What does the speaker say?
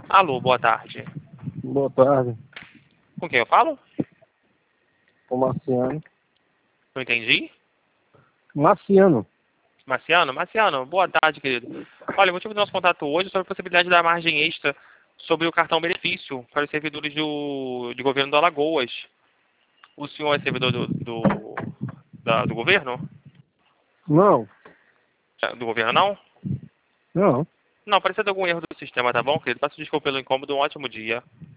Alô, boa tarde. Boa tarde, Com quem eu falo? o Marciano. Não entendi. Marciano? Marciano? Marciano, boa tarde, querido. Olha, o motivo do nosso contato hoje é sobre a possibilidade da margem extra sobre o cartão benefício para os servidores de governo do Alagoas. O senhor é servidor do governo? Não, Do governo não? não. Não, parece ter algum erro do sistema, tá bom, querido? Peço desculpa pelo incômodo, um ótimo dia.